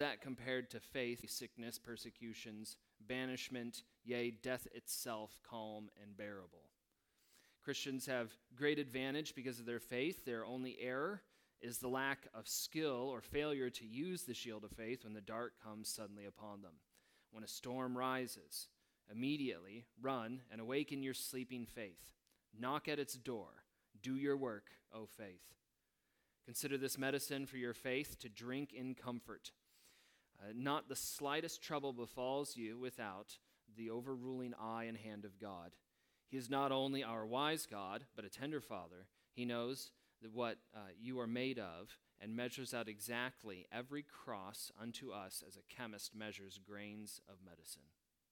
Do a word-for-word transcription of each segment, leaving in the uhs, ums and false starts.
that compared to faith, sickness, persecutions, banishment, yea, death itself, calm and bearable. Christians have great advantage because of their faith. Their only error is the lack of skill or failure to use the shield of faith when the dark comes suddenly upon them. When a storm rises, immediately run and awaken your sleeping faith. Knock at its door. Do your work, O faith. Consider this medicine for your faith to drink in comfort. Uh, not the slightest trouble befalls you without the overruling eye and hand of God. He is not only our wise God, but a tender Father. He knows that what uh, you are made of and measures out exactly every cross unto us as a chemist measures grains of medicine.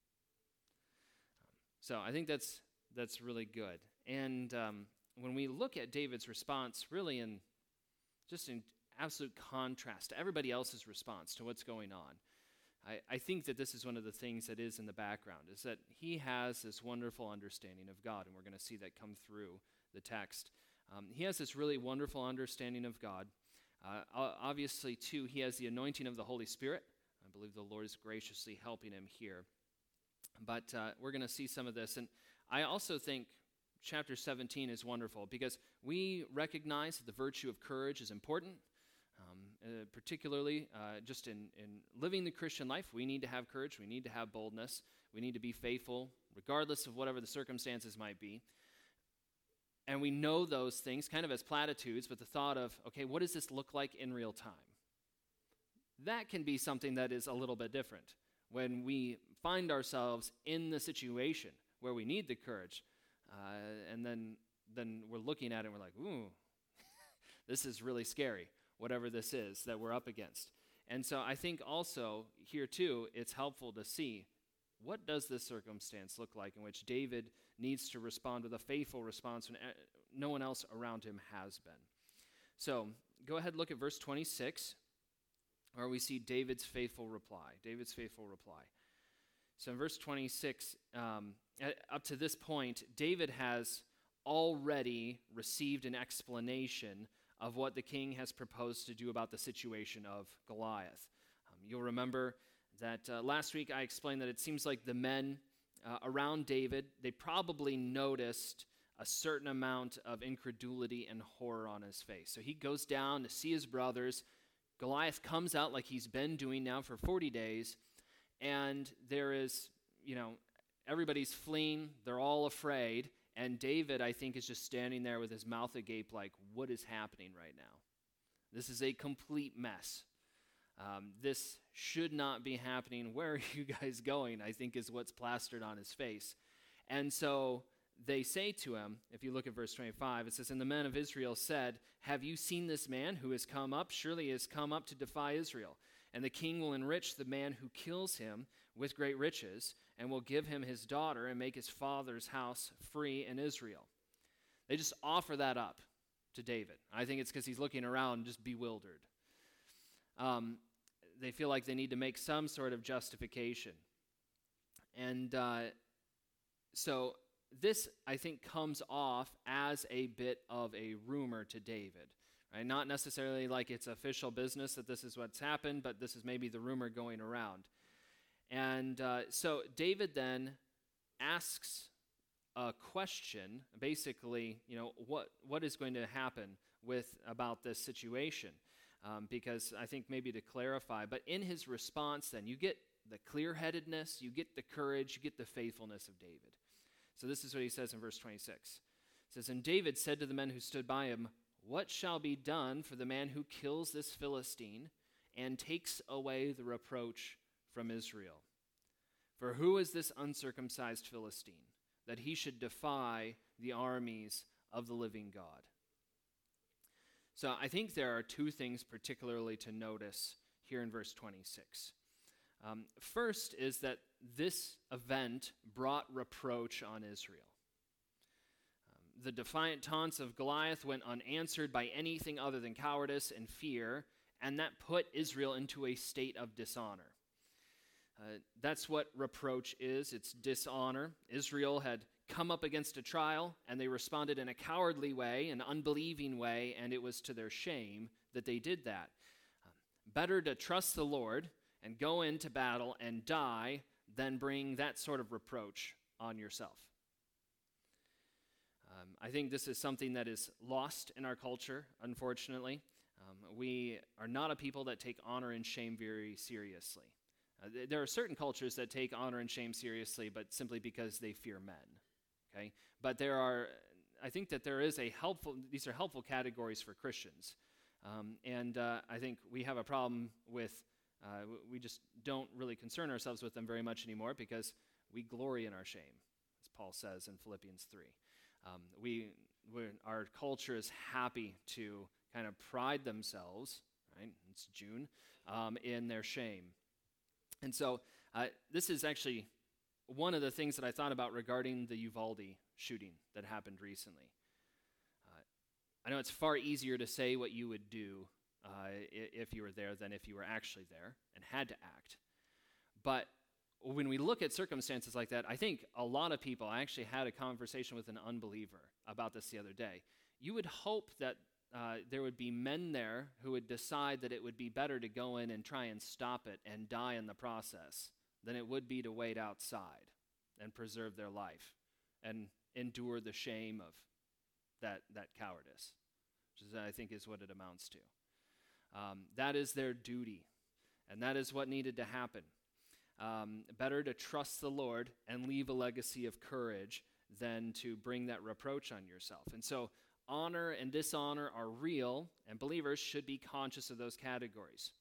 Um, so I think that's that's really good. And um, when we look at David's response, really in just in absolute contrast to everybody else's response to what's going on, I, I think that this is one of the things that is in the background, is that he has this wonderful understanding of God, and we're going to see that come through the text. Um, he has this really wonderful understanding of God. Uh, obviously, too, he has the anointing of the Holy Spirit. I believe the Lord is graciously helping him here. But uh, we're going to see some of this. And I also think chapter seventeen is wonderful because we recognize that the virtue of courage is important. Um, uh, particularly uh, just in, in living the Christian life, we need to have courage, we need to have boldness, we need to be faithful, regardless of whatever the circumstances might be. And we know those things kind of as platitudes, but the thought of, okay, what does this look like in real time? That can be something that is a little bit different. When we find ourselves in the situation where we need the courage, uh, and then, then we're looking at it and we're like, ooh, this is really scary. Whatever this is that we're up against. And so I think also here too, it's helpful to see what does this circumstance look like in which David needs to respond with a faithful response when no one else around him has been. So go ahead and look at verse twenty-six, where we see David's faithful reply. David's faithful reply. So in verse twenty-six, um, up to this point, David has already received an explanation of what the king has proposed to do about the situation of Goliath. Um, you'll remember that uh, last week I explained that it seems like the men uh, around David, they probably noticed a certain amount of incredulity and horror on his face. So he goes down to see his brothers. Goliath comes out like he's been doing now for forty days, and there is, you know, everybody's fleeing, they're all afraid, and David, I think, is just standing there with his mouth agape like, what is happening right now? This is a complete mess. Um, this should not be happening. Where are you guys going? I think is what's plastered on his face. And so they say to him, if you look at verse twenty-five, it says, and the men of Israel said, have you seen this man who has come up? Surely he has come up to defy Israel. And the king will enrich the man who kills him with great riches, and will give him his daughter and make his father's house free in Israel. They just offer that up to David. I think it's because he's looking around just bewildered. Um, they feel like they need to make some sort of justification. And uh, so this, I think, comes off as a bit of a rumor to David. Right? Not necessarily like it's official business that this is what's happened, but this is maybe the rumor going around. And uh, so David then asks a question, basically, you know, what what is going to happen with about this situation? Um, because I think maybe to clarify, but in his response then, you get the clear-headedness, you get the courage, you get the faithfulness of David. So this is what he says in verse twenty-six. It says, and David said to the men who stood by him, what shall be done for the man who kills this Philistine and takes away the reproach from Israel? For who is this uncircumcised Philistine, that he should defy the armies of the living God? So I think there are two things particularly to notice here in verse twenty-six. Um, first is that this event brought reproach on Israel. Um, the defiant taunts of Goliath went unanswered by anything other than cowardice and fear, and that put Israel into a state of dishonor. Uh, that's what reproach is. It's dishonor. Israel had come up against a trial, and they responded in a cowardly way, an unbelieving way, and it was to their shame that they did that. Um, better to trust the Lord and go into battle and die than bring that sort of reproach on yourself. Um, I think this is something that is lost in our culture, unfortunately. Um, we are not a people that take honor and shame very seriously. Uh, th- there are certain cultures that take honor and shame seriously, but simply because they fear men. Okay, but there are, I think that there is a helpful. These are helpful categories for Christians, um, and uh, I think we have a problem with. Uh, we just don't really concern ourselves with them very much anymore because we glory in our shame, as Paul says in Philippians three. Um, we, we're, our culture is happy to kind of pride themselves, right? It's June, um, in their shame. And so uh, this is actually one of the things that I thought about regarding the Uvalde shooting that happened recently. Uh, I know it's far easier to say what you would do uh, if you were there than if you were actually there and had to act. But when we look at circumstances like that, I think a lot of people, I actually had a conversation with an unbeliever about this the other day. You would hope that uh, there would be men there who would decide that it would be better to go in and try and stop it and die in the process than it would be to wait outside and preserve their life and endure the shame of that, that cowardice, which is, I think is what it amounts to. Um, that is their duty, and that is what needed to happen. Um, better to trust the Lord and leave a legacy of courage than to bring that reproach on yourself. And so honor and dishonor are real, and believers should be conscious of those categories.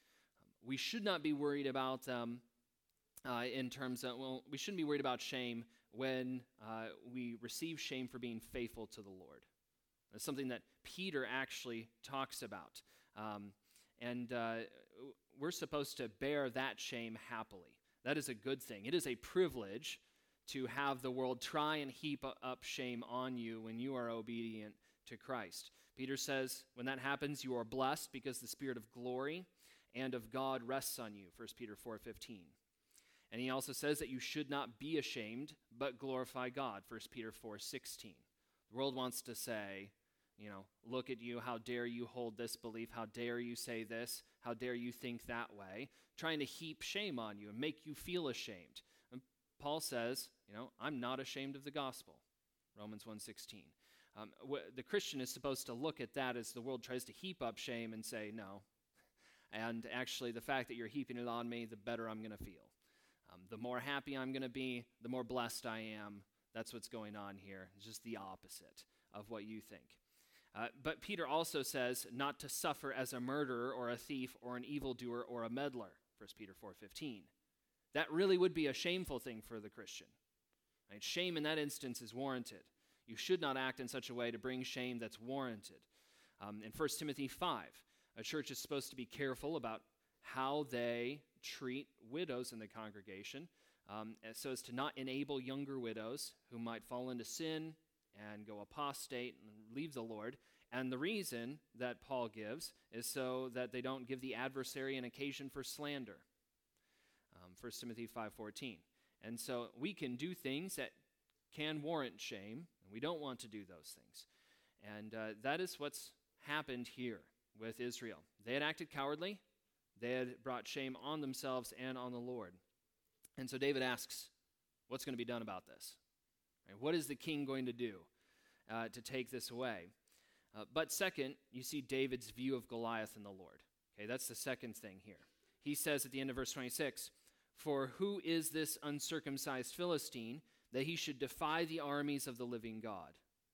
Um, we should not be worried about them uh, in terms of, well, we shouldn't be worried about shame when uh, we receive shame for being faithful to the Lord. That's something that Peter actually talks about. Um, and uh, we're supposed to bear that shame happily. That is a good thing. It is a privilege to have the world try and heap up shame on you when you are obedient to Christ. Peter says, when that happens, you are blessed because the Spirit of glory and of God rests on you, First Peter four fifteen. And he also says that you should not be ashamed, but glorify God, First Peter four sixteen. The world wants to say, you know, look at you, how dare you hold this belief, how dare you say this, how dare you think that way, trying to heap shame on you and make you feel ashamed. And Paul says, you know, I'm not ashamed of the gospel, Romans one sixteen. Um, wh- the Christian is supposed to look at that as the world tries to heap up shame and say, no. And actually, the fact that you're heaping it on me, the better I'm going to feel. Um, the more happy I'm going to be, the more blessed I am. That's what's going on here. It's just the opposite of what you think. Uh, but Peter also says not to suffer as a murderer or a thief or an evildoer or a meddler, First Peter four fifteen. That really would be a shameful thing for the Christian. Right? Shame in that instance is warranted. You should not act in such a way to bring shame that's warranted. Um, in First Timothy five, a church is supposed to be careful about how they treat widows in the congregation, um, so as to not enable younger widows who might fall into sin and go apostate and leave the Lord. And the reason that Paul gives is so that they don't give the adversary an occasion for slander. Um, First Timothy five fourteen. And so we can do things that can warrant shame, and we don't want to do those things. And uh, that is what's happened here with Israel. They had acted cowardly. They had brought shame on themselves and on the Lord. And so David asks, what's going to be done about this? Right? What is the king going to do uh, to take this away? Uh, but second, you see David's view of Goliath and the Lord. Okay, that's the second thing here. He says at the end of verse twenty-six, "For who is this uncircumcised Philistine that he should defy the armies of the living God?"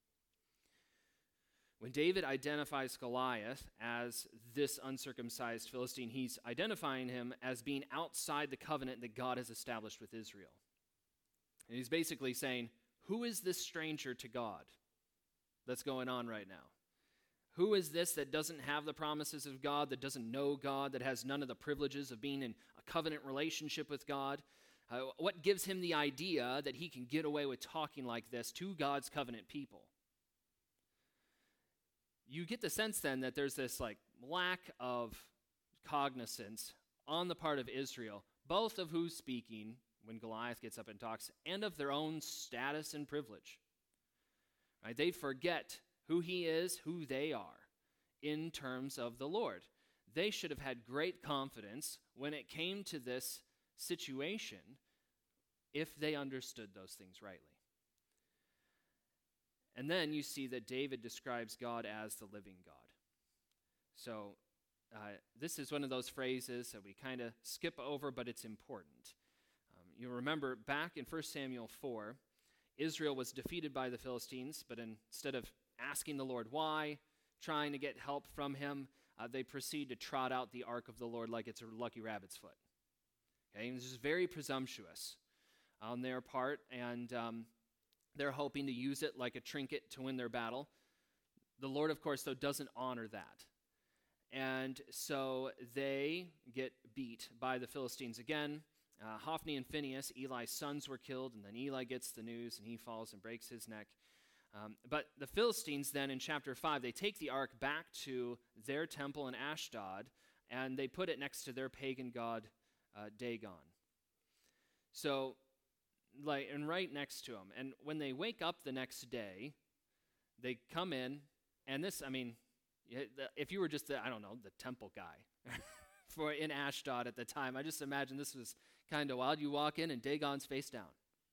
When David identifies Goliath as this uncircumcised Philistine, he's identifying him as being outside the covenant that God has established with Israel. And he's basically saying, who is this stranger to God that's going on right now? Who is this that doesn't have the promises of God, that doesn't know God, that has none of the privileges of being in a covenant relationship with God? Uh, what gives him the idea that he can get away with talking like this to God's covenant people? You get the sense then that there's this like lack of cognizance on the part of Israel, both of who's speaking when Goliath gets up and talks, and of their own status and privilege. Right? They forget who he is, who they are, in terms of the Lord. they should have had great confidence when it came to this situation if they understood those things rightly. And then you see that David describes God as the living God. So uh, this is one of those phrases that we kind of skip over, but it's important. Um, you remember back in First Samuel four, Israel was defeated by the Philistines, but instead of asking the Lord why, trying to get help from him, uh, they proceed to trot out the ark of the Lord like it's a lucky rabbit's foot. Okay, and this is very presumptuous on their part, and um, they're hoping to use it like a trinket to win their battle. The Lord, of course, though, doesn't honor that. And so they get beat by the Philistines again. Uh, Hophni and Phinehas, Eli's sons, were killed, and then Eli gets the news, and he falls and breaks his neck. Um, but the Philistines then, in chapter five, they take the ark back to their temple in Ashdod, and they put it next to their pagan god, uh, Dagon. So, like, and right next to them. And when they wake up the next day, they come in, and this, I mean, if you were just the, I don't know, the temple guy for in Ashdod at the time, I just imagine this was kind of wild. You walk in and Dagon's face down.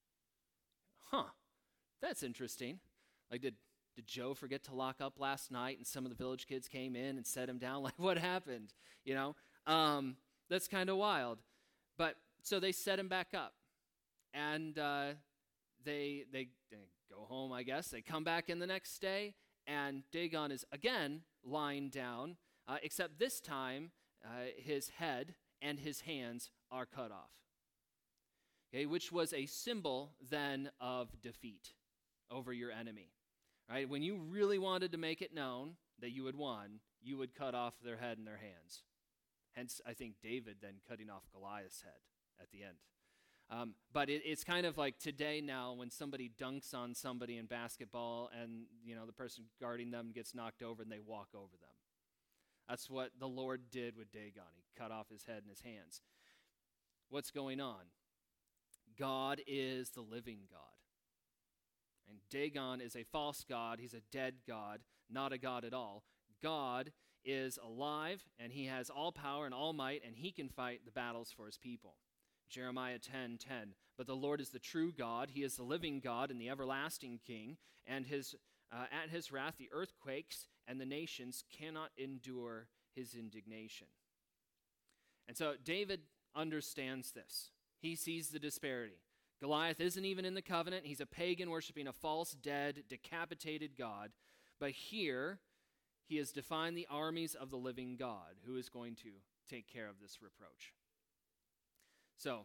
Huh, that's interesting. Like, did did Joe forget to lock up last night and some of the village kids came in and set him down? Like, what happened? You know, um, that's kind of wild. But so they set him back up, and uh, they, they they go home, I guess. They come back in the next day, and Dagon is again lying down, uh, except this time uh, his head and his hands are cut off. Okay, which was a symbol then of defeat over your enemy. Right? When you really wanted to make it known that you had won, you would cut off their head and their hands. Hence, I think David then cutting off Goliath's head at the end. Um, but it, it's kind of like today now when somebody dunks on somebody in basketball and, you know, the person guarding them gets knocked over and they walk over them. That's what the Lord did with Dagon. He cut off his head and his hands. What's going on? God is the living God. And Dagon is a false god. He's a dead god, not a god at all. God is alive, and he has all power and all might, and he can fight the battles for his people. Jeremiah ten ten. But the Lord is the true God. He is the living God and the everlasting King, and his uh, at his wrath the earth quakes, and the nations cannot endure his indignation. And so David understands this. He sees the disparity. Goliath isn't even in the covenant. He's a pagan worshiping a false, dead, decapitated God. But here, he has defined the armies of the living God who is going to take care of this reproach. So,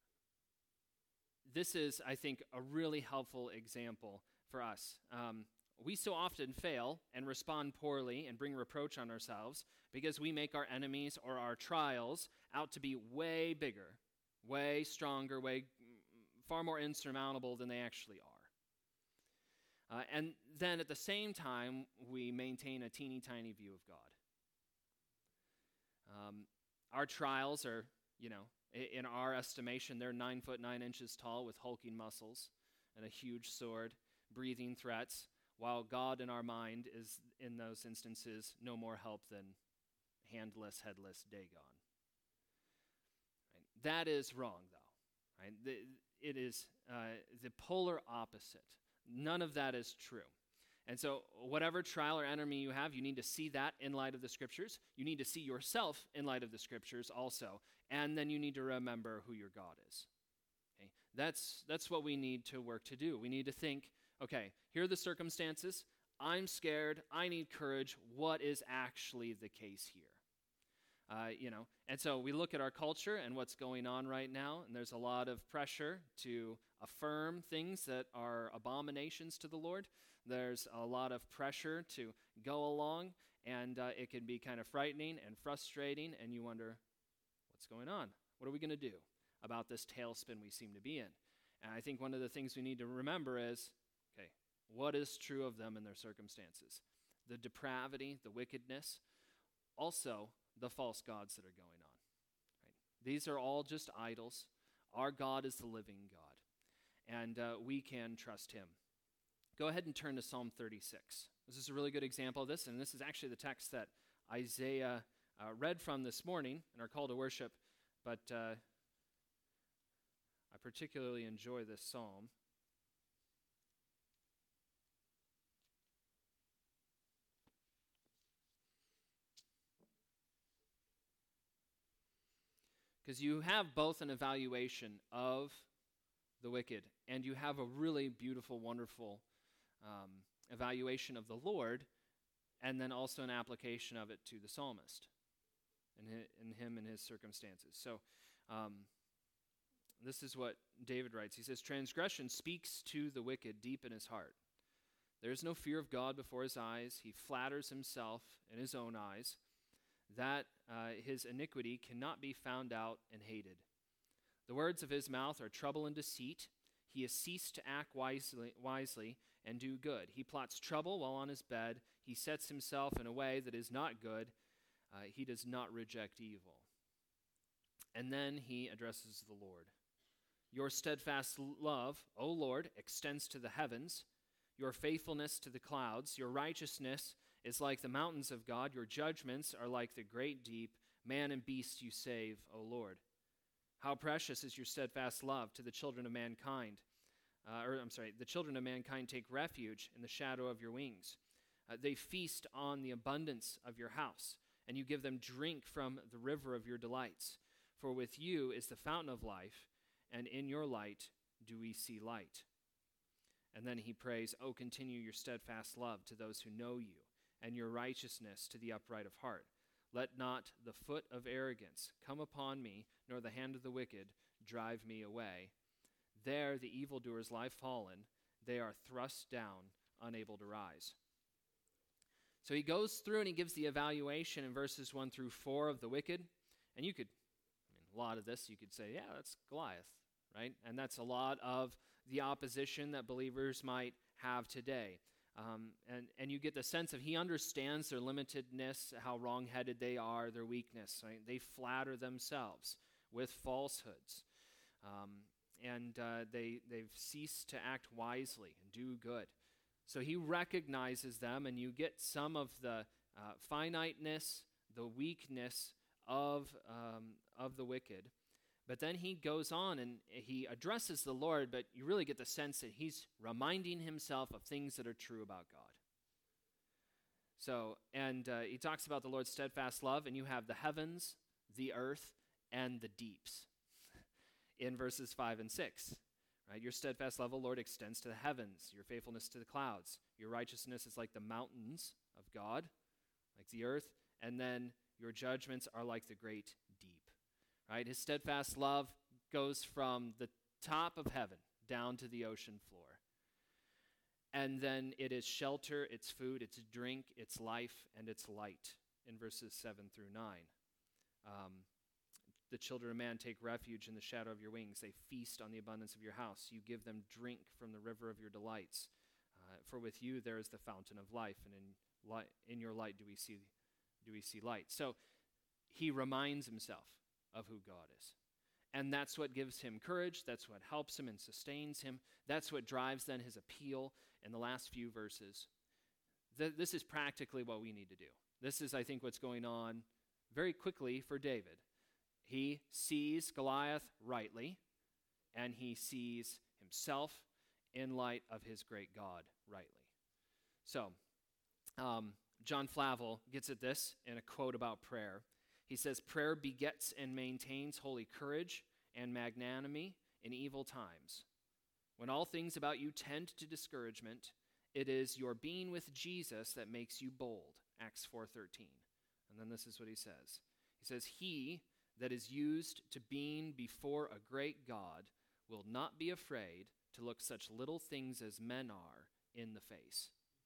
this is, I think, a really helpful example for us. Um, we so often fail and respond poorly and bring reproach on ourselves because we make our enemies or our trials out to be way bigger, way stronger, way far more insurmountable than they actually are. Uh, and then at the same time, we maintain a teeny tiny view of God. Um, our trials are, you know, in our estimation, they're nine foot nine inches tall with hulking muscles and a huge sword, breathing threats, while God in our mind is, in those instances, no more help than handless, headless Dagon. Right? That is wrong, though. Right? The, it is uh, the polar opposite. None of that is true. And so whatever trial or enemy you have, you need to see that in light of the Scriptures. You need to see yourself in light of the Scriptures also. And then you need to remember who your God is. Okay? That's, that's what we need to work to do. We need to think, okay, here are the circumstances. I'm scared. I need courage. What is actually the case here? Uh, you know, and so we look at our culture and what's going on right now, and there's a lot of pressure to affirm things that are abominations to the Lord. There's a lot of pressure to go along, and uh, it can be kind of frightening and frustrating, and you wonder, what's going on? What are we going to do about this tailspin we seem to be in? And I think one of the things we need to remember is, okay, what is true of them and their circumstances? The depravity, the wickedness, also the false gods that are going on. Right? These are all just idols. Our God is the living God, and uh, we can trust him. Go ahead and turn to Psalm thirty-six. This is a really good example of this, and this is actually the text that Isaiah uh, read from this morning in our call to worship, but uh, I particularly enjoy this psalm. Because you have both an evaluation of the wicked, and you have a really beautiful, wonderful um, evaluation of the Lord, and then also an application of it to the psalmist and in him and his circumstances. So um, this is what David writes. He says, transgression speaks to the wicked deep in his heart. There is no fear of God before his eyes. He flatters himself in his own eyes, that uh, his iniquity cannot be found out and hated. The words of his mouth are trouble and deceit. He has ceased to act wisely, wisely and do good. He plots trouble while on his bed. He sets himself in a way that is not good. Uh, he does not reject evil. And then he addresses the Lord. Your steadfast love, O Lord, extends to the heavens, your faithfulness to the clouds. Your righteousness is like the mountains of God. Your judgments are like the great deep. Man and beast you save, O Lord. How precious is your steadfast love to the children of mankind. Uh, or I'm sorry, the children of mankind take refuge in the shadow of your wings. Uh, they feast on the abundance of your house, and you give them drink from the river of your delights. For with you is the fountain of life, and in your light do we see light. And then he prays, Oh, continue your steadfast love to those who know you, and your righteousness to the upright of heart. Let not the foot of arrogance come upon me, nor the hand of the wicked drive me away. There the evildoers lie fallen. They are thrust down, unable to rise. So he goes through and he gives the evaluation in verses one through four of the wicked. And you could, I mean, a lot of this, you could say, yeah, that's Goliath, right? And that's a lot of the opposition that believers might have today. Um, and, and you get the sense of he understands their limitedness, how wrong-headed they are, their weakness. Right? They flatter themselves with falsehoods. Um, and uh, they, they've ceased to act wisely and do good. So he recognizes them, and you get some of the uh, finiteness, the weakness of, um, of the wicked. But then he goes on and he addresses the Lord, but you really get the sense that he's reminding himself of things that are true about God. So, and uh, he talks about the Lord's steadfast love, and you have the heavens, the earth, and the deeps in verses five and six. Right? Your steadfast love, O Lord, extends to the heavens, your faithfulness to the clouds. Your righteousness is like the mountains of God, like the earth, and then your judgments are like the great deep. Right? His steadfast love goes from the top of heaven down to the ocean floor. And then it is shelter, it's food, it's drink, it's life, and it's light in verses seven through nine. Um, the children of man take refuge in the shadow of your wings. They feast on the abundance of your house. You give them drink from the river of your delights. Uh, for with you there is the fountain of life, and in, light, in your light do we see, do we see light. So he reminds himself of who God is. And that's what gives him courage. That's what helps him and sustains him. That's what drives then his appeal in the last few verses. Th- this is practically what we need to do. This is, I think, what's going on very quickly for David. He sees Goliath rightly, and he sees himself in light of his great God rightly. So, um, John Flavel gets at this in a quote about prayer. He says, prayer begets and maintains holy courage and magnanimity in evil times. When all things about you tend to discouragement, it is your being with Jesus that makes you bold, Acts four thirteen. And then this is what he says. He says, he that is used to being before a great God will not be afraid to look such little things as men are in the face.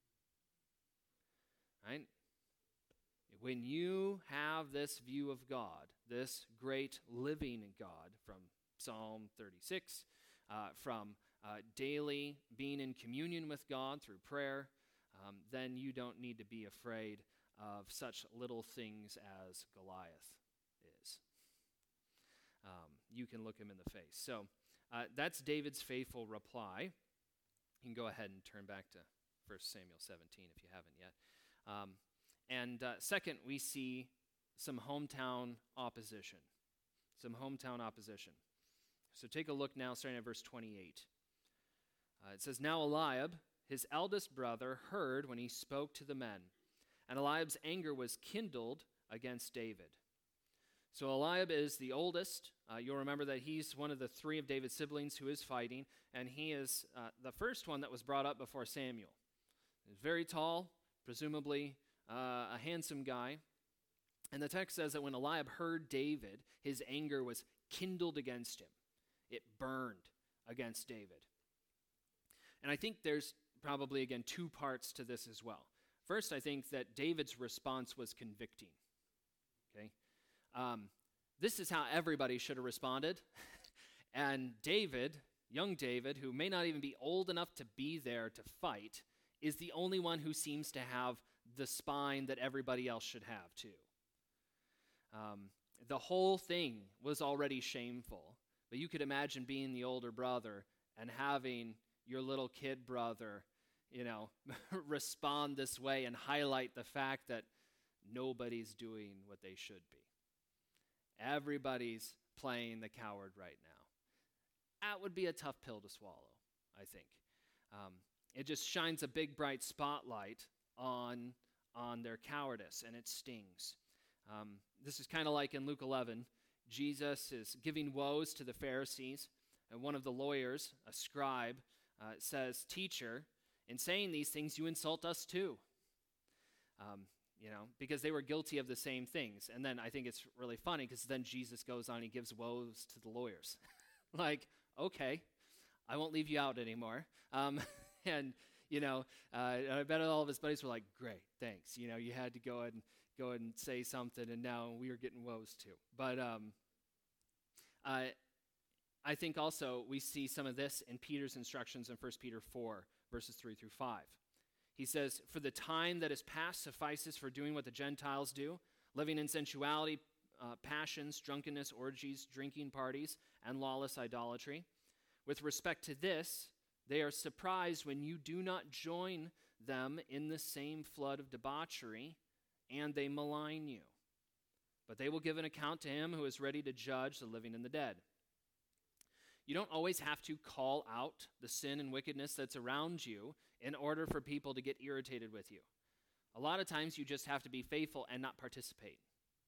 Right? When you have this view of God, this great living God from Psalm thirty-six, uh, from uh, daily being in communion with God through prayer, um, then you don't need to be afraid of such little things as Goliath is. Um, you can look him in the face. So uh, that's David's faithful reply. You can go ahead and turn back to First Samuel seventeen if you haven't yet. Um, And uh, second, we see some hometown opposition. Some hometown opposition. So take a look now, starting at verse twenty-eight. Uh, it says, Now Eliab, his eldest brother, heard when he spoke to the men, and Eliab's anger was kindled against David. So Eliab is the oldest. Uh, you'll remember that he's one of the three of David's siblings who is fighting, and he is uh, the first one that was brought up before Samuel. He's very tall, presumably uh, a handsome guy. And the text says that when Eliab heard David, his anger was kindled against him. It burned against David. And I think there's probably, again, two parts to this as well. First, I think that David's response was convicting. Okay? Um, this is how everybody should have responded. And David, young David, who may not even be old enough to be there to fight, is the only one who seems to have the spine that everybody else should have too. Um, the whole thing was already shameful, but you could imagine being the older brother and having your little kid brother, you know, respond this way and highlight the fact that nobody's doing what they should be. Everybody's playing the coward right now. That would be a tough pill to swallow, I think. Um, it just shines a big, bright spotlight on, on their cowardice, and it stings. Um, this is kind of like in Luke eleven. Jesus is giving woes to the Pharisees, and one of the lawyers, a scribe, uh, says, Teacher, in saying these things, you insult us too. Um, you know, because they were guilty of the same things. And then I think it's really funny because then Jesus goes on, he gives woes to the lawyers. Like, okay, I won't leave you out anymore. Um, and, you know, uh, I bet all of his buddies were like, great, thanks. You know, you had to go and go and say something, and now we are getting woes too. But um, I, I think also we see some of this in Peter's instructions in First Peter four, verses three through five. He says, For the time that is past suffices for doing what the Gentiles do, living in sensuality, uh, passions, drunkenness, orgies, drinking parties, and lawless idolatry. With respect to this, they are surprised when you do not join them in the same flood of debauchery, and they malign you. But they will give an account to him who is ready to judge the living and the dead. You don't always have to call out the sin and wickedness that's around you in order for people to get irritated with you. A lot of times you just have to be faithful and not participate.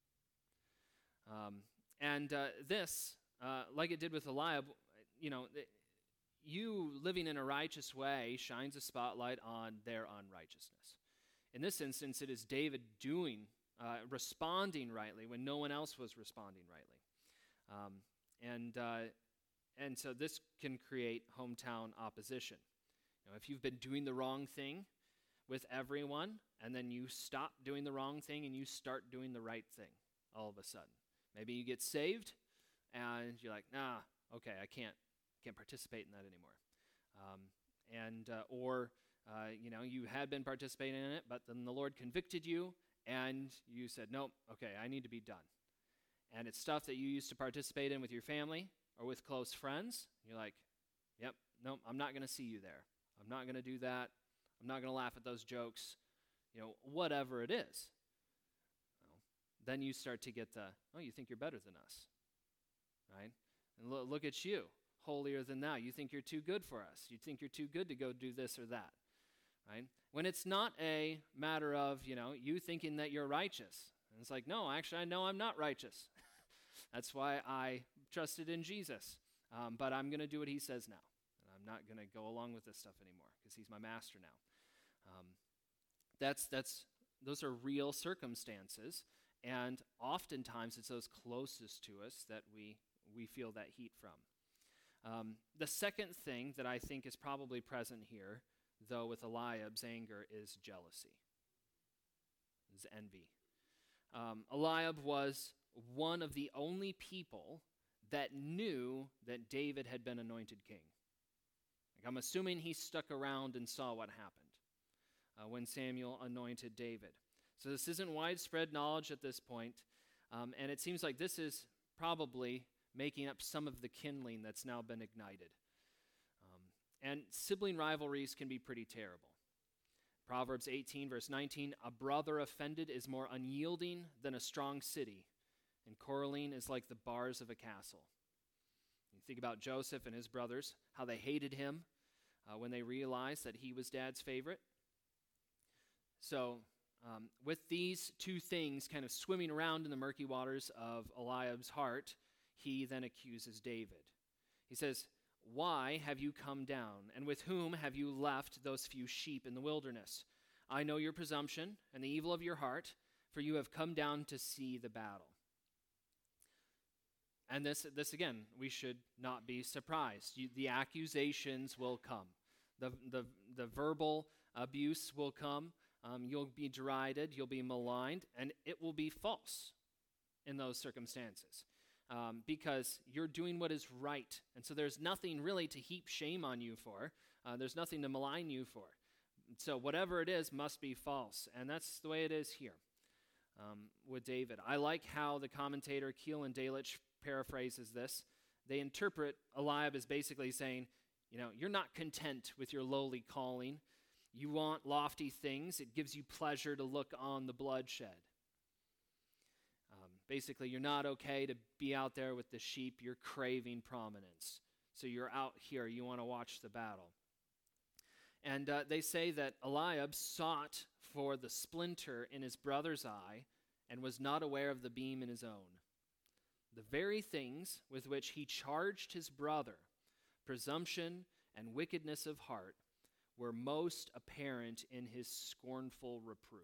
Um, and uh, this, uh, like it did with Eliab, you know, th- you living in a righteous way shines a spotlight on their unrighteousness. In this instance, it is David doing, uh, responding rightly when no one else was responding rightly. Um, and uh, and so this can create hometown opposition. You know, if you've been doing the wrong thing with everyone, and then you stop doing the wrong thing and you start doing the right thing all of a sudden. Maybe you get saved, and you're like, nah, okay, I can't can't participate in that anymore. Um, and uh, or uh, you know, you had been participating in it, but then the Lord convicted you, and you said, nope, okay, I need to be done. And it's stuff that you used to participate in with your family or with close friends. You're like, yep, nope, I'm not going to see you there. I'm not going to do that. I'm not going to laugh at those jokes. You know, whatever it is. Well, then you start to get the, oh, you think you're better than us, right? And lo- look at you, holier than thou. You think you're too good for us. You think you're too good to go do this or that, right? When it's not a matter of, you know, you thinking that you're righteous. And it's like, no, actually, I know I'm not righteous. That's why I trusted in Jesus. Um, but I'm going to do what he says now. And I'm not going to go along with this stuff anymore because he's my master now. Um, that's that's those are real circumstances. And oftentimes it's those closest to us that we, we feel that heat from. Um, the second thing that I think is probably present here, though, with Eliab's anger is jealousy, is envy. Um, Eliab was one of the only people that knew that David had been anointed king. Like, I'm assuming he stuck around and saw what happened uh, when Samuel anointed David. So this isn't widespread knowledge at this point, um, and it seems like this is probably making up some of the kindling that's now been ignited. Um, and sibling rivalries can be pretty terrible. Proverbs eighteen, verse nineteen, a brother offended is more unyielding than a strong city, and quarreling is like the bars of a castle. You think about Joseph and his brothers, how they hated him uh, when they realized that he was dad's favorite. So um, with these two things kind of swimming around in the murky waters of Eliab's heart, he then accuses David. He says, "Why have you come down, and with whom have you left those few sheep in the wilderness? I know your presumption and the evil of your heart, for you have come down to see the battle." And this, this again, we should not be surprised. You, the accusations will come. The, the, the verbal abuse will come. Um, you'll be derided, you'll be maligned, and it will be false in those circumstances um, because you're doing what is right. And so there's nothing really to heap shame on you for. Uh, there's nothing to malign you for. So whatever it is must be false, and that's the way it is here um, with David. I like how the commentator Keelan Delitzsch paraphrases this. They interpret Eliab as basically saying, you know, you're not content with your lowly calling. You want lofty things. It gives you pleasure to look on the bloodshed. Um, basically, you're not okay to be out there with the sheep. You're craving prominence. So you're out here. You want to watch the battle. And uh, they say that Eliab sought for the splinter in his brother's eye and was not aware of the beam in his own. The very things with which he charged his brother, presumption and wickedness of heart, were most apparent in his scornful reproof.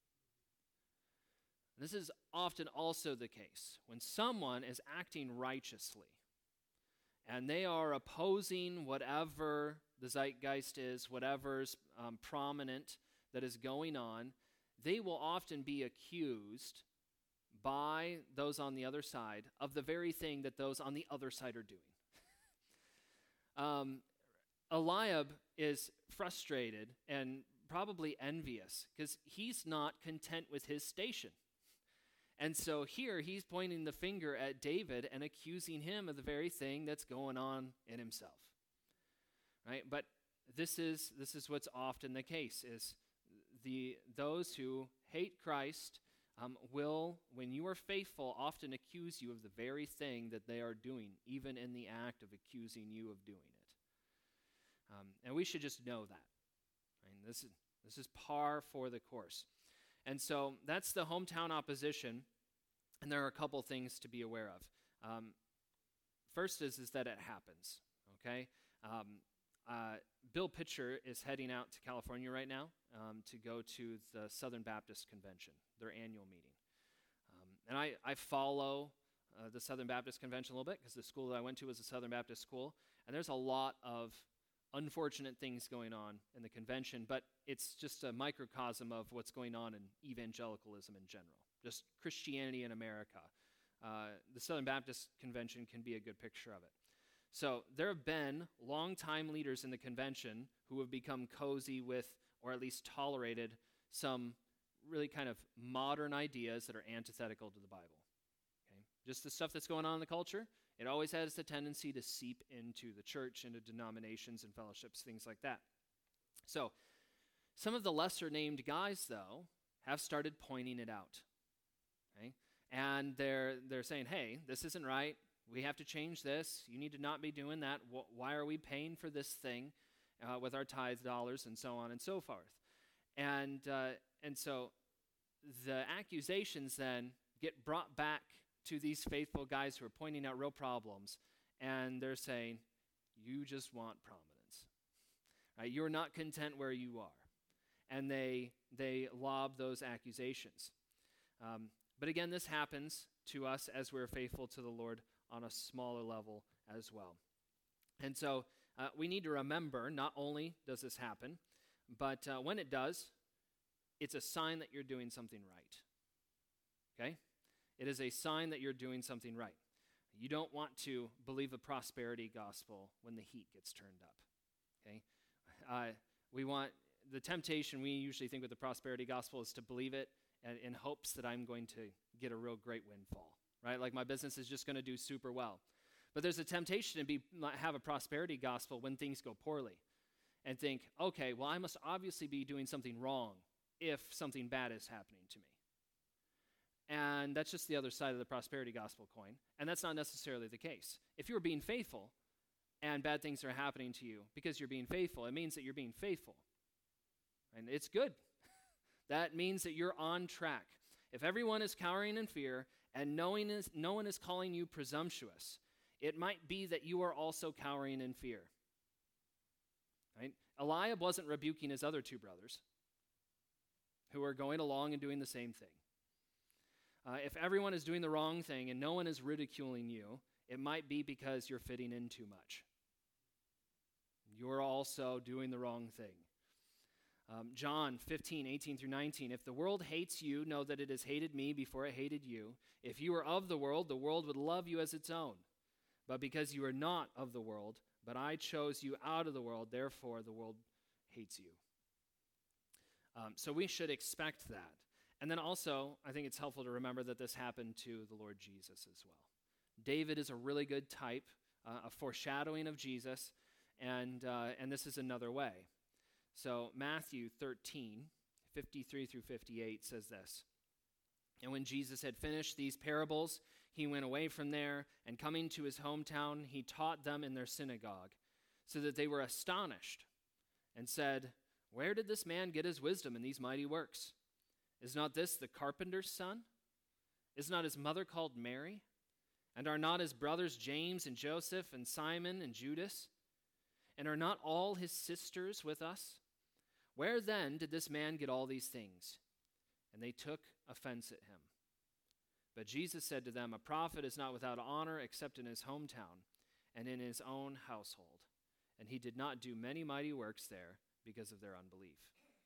This is often also the case when someone is acting righteously and they are opposing whatever the zeitgeist is, whatever's um, prominent that is going on. They will often be accused by those on the other side of the very thing that those on the other side are doing. um, Eliab is frustrated and probably envious because he's not content with his station. And so here he's pointing the finger at David and accusing him of the very thing that's going on in himself. Right? But this is this is what's often the case is the those who hate Christ um, will, when you are faithful, often accuse you of the very thing that they are doing, even in the act of accusing you of doing it. Um, and we should just know that. Right? This is this is par for the course. And so that's the hometown opposition, and there are a couple things to be aware of. Um, first is, is that it happens, okay? Um, uh, Bill Pitcher is heading out to California right now um, to go to the Southern Baptist Convention, their annual meeting. Um, and I, I follow uh, the Southern Baptist Convention a little bit because the school that I went to was a Southern Baptist school, and there's a lot of unfortunate things going on in the convention, but it's just a microcosm of what's going on in evangelicalism in general, just Christianity in America. Uh, the Southern Baptist Convention can be a good picture of it. So there have been longtime leaders in the convention who have become cozy with, or at least tolerated, some really kind of modern ideas that are antithetical to the Bible. Okay? Just the stuff that's going on in the culture. It always has the tendency to seep into the church, into denominations and fellowships, things like that. So some of the lesser-named guys, though, have started pointing it out. Okay? And they're they're saying, hey, this isn't right. We have to change this. You need to not be doing that. Wh- why are we paying for this thing uh, with our tithe dollars and so on and so forth? And uh, and so the accusations then get brought back to these faithful guys who are pointing out real problems, and they're saying, you just want prominence. Right? You're not content where you are. And they they lob those accusations. Um, but again, this happens to us as we're faithful to the Lord on a smaller level as well. And so uh, we need to remember, not only does this happen, but uh, when it does, it's a sign that you're doing something right. Okay? It is a sign that you're doing something right. You don't want to believe the prosperity gospel when the heat gets turned up. Okay? Uh, we want, the temptation we usually think with the prosperity gospel is to believe it and, in hopes that I'm going to get a real great windfall. Right? Like my business is just going to do super well. But there's a temptation to be have a prosperity gospel when things go poorly. and think, okay, well, I must obviously be doing something wrong if something bad is happening to me. And that's just the other side of the prosperity gospel coin. And that's not necessarily the case. If you're being faithful and bad things are happening to you because you're being faithful, it means that you're being faithful. And it's good. That means that you're on track. If everyone is cowering in fear and knowing is, no one is calling you presumptuous, it might be that you are also cowering in fear. Right? Eliab wasn't rebuking his other two brothers who are going along and doing the same thing. Uh, if everyone is doing the wrong thing and no one is ridiculing you, it might be because you're fitting in too much. You're also doing the wrong thing. Um, John fifteen, eighteen through nineteen, if the world hates you, know that it has hated me before it hated you. If you were of the world, the world would love you as its own. But because you are not of the world, but I chose you out of the world, therefore the world hates you. Um, so we should expect that. And then also, I think it's helpful to remember that this happened to the Lord Jesus as well. David is a really good type, uh, a foreshadowing of Jesus, and uh, and this is another way. So Matthew thirteen, fifty-three through fifty-eight says this. And when Jesus had finished these parables, he went away from there, and coming to his hometown, he taught them in their synagogue, so that they were astonished and said, where did this man get his wisdom and these mighty works? Is not this the carpenter's son? Is not his mother called Mary? And are not his brothers James and Joseph and Simon and Judas? And are not all his sisters with us? Where then did this man get all these things? And they took offense at him. But Jesus said to them, a prophet is not without honor except in his hometown and in his own household. And he did not do many mighty works there because of their unbelief.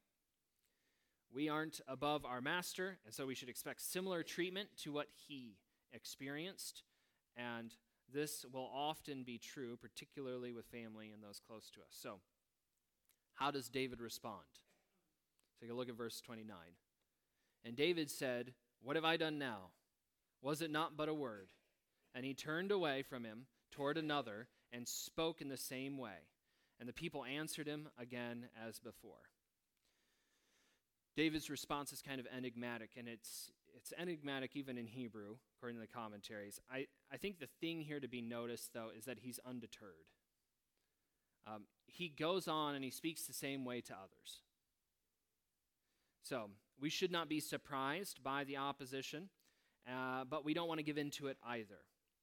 We aren't above our master, and so we should expect similar treatment to what he experienced. And this will often be true, particularly with family and those close to us. So, how does David respond? Take a look at verse twenty-nine. And David said, what have I done now? Was it not but a word? And he turned away from him toward another and spoke in the same way. And the people answered him again as before. David's response is kind of enigmatic, and it's it's enigmatic even in Hebrew, according to the commentaries. I, I think the thing here to be noticed, though, is that he's undeterred. Um, he goes on and he speaks the same way to others. So we should not be surprised by the opposition, uh, but we don't want to give in to it either.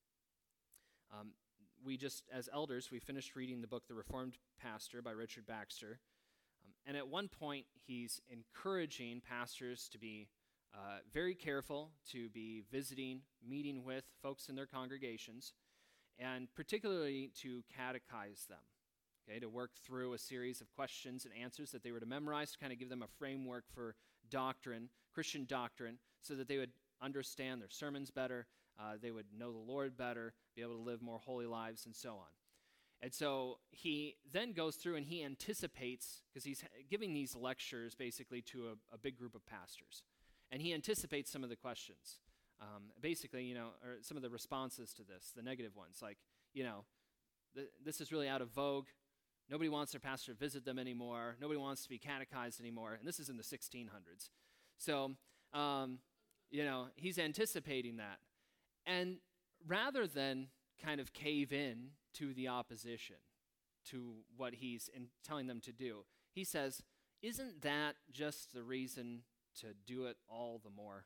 Um, we just, as elders, we finished reading the book The Reformed Pastor by Richard Baxter. Um, and at one point, he's encouraging pastors to be uh, very careful, to be visiting, meeting with folks in their congregations, and particularly to catechize them, okay, to work through a series of questions and answers that they were to memorize, to kind of give them a framework for doctrine, Christian doctrine, so that they would understand their sermons better, uh, they would know the Lord better, be able to live more holy lives, and so on. And so he then goes through and he anticipates, because he's giving these lectures basically to a, a big group of pastors, and he anticipates some of the questions. Um, basically, you know, or some of the responses to this, the negative ones, like, you know, th- this is really out of vogue. Nobody wants their pastor to visit them anymore. Nobody wants to be catechized anymore. And this is in the sixteen hundreds. So, um, you know, he's anticipating that. And rather than kind of cave in to the opposition, to what he's in telling them to do, he says, isn't that just the reason to do it all the more?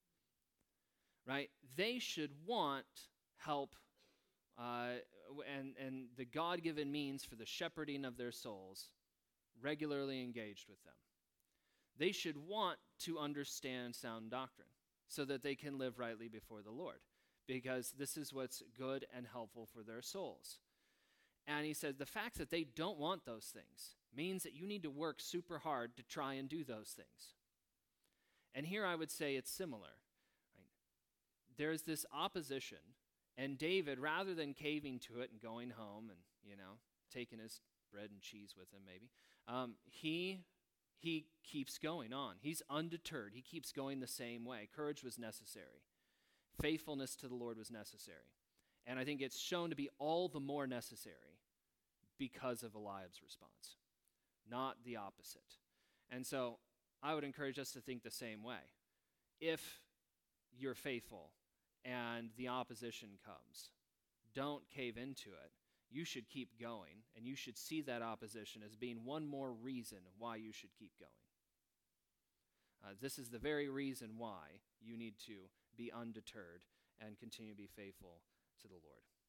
Right? They should want help uh, and, and the God-given means for the shepherding of their souls regularly engaged with them. They should want to understand sound doctrine so that they can live rightly before the Lord, because this is what's good and helpful for their souls. And he says the fact that they don't want those things means that you need to work super hard to try and do those things. And here I would say it's similar. Right? There's this opposition, and David, rather than caving to it and going home and, you know, taking his bread and cheese with him maybe, um, he he keeps going on. He's undeterred. He keeps going the same way. Courage was necessary. Faithfulness to the Lord was necessary. And I think it's shown to be all the more necessary because of Eliab's response. not the opposite. And so I would encourage us to think the same way. If you're faithful and the opposition comes, don't cave into it. You should keep going, and you should see that opposition as being one more reason why you should keep going. Uh, this is the very reason why you need to be undeterred and continue to be faithful to the Lord.